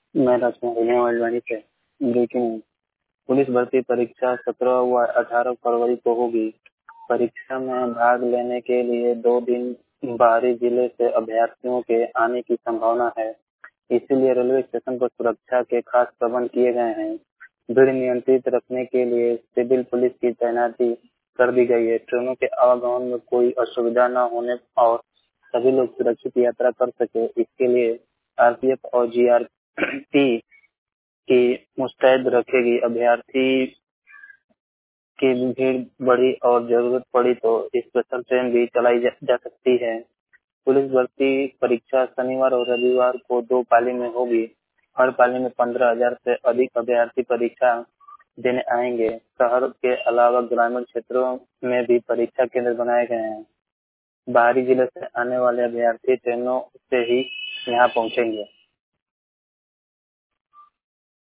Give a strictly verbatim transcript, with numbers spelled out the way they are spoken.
मैं राजकुमार वर्ल्ड से breaking news. Police भर्ती परीक्षा सत्रह व अठारह फरवरी को होगी। परीक्षा में भाग लेने के लिए दो दिन बाहरी जिले से अभ्यर्थियों के आने की संभावना है। इसीलिए रेलवे स्टेशन पर सुरक्षा के खास प्रबंध किए गए हैं। भीड़ नियंत्रित रखने के लिए सिविल पुलिस की तैनाती कर दी गई है। ट्रेनों के आवागमन में कोई असुविधा न होने और सभी लोग सुरक्षित यात्रा कर सके, इसके लिए आरपीएफ और जीआरपी की मुस्तैद रखेगी। अभ्यर्थी की भीड़ बढ़ी और जरूरत पड़ी तो स्पेशल ट्रेन भी चलाई जा, जा सकती है। पुलिस भर्ती परीक्षा शनिवार और रविवार को दो पाली में होगी। हर पाली में पंद्रह हजार से अधिक अभ्यर्थी परीक्षा देने आएंगे। शहर के अलावा ग्रामीण क्षेत्रों में भी परीक्षा केंद्र बनाए गए हैं। बाहरी जिले से आने वाले अभ्यर्थी ट्रेनों से ही यहाँ पहुँचेंगे।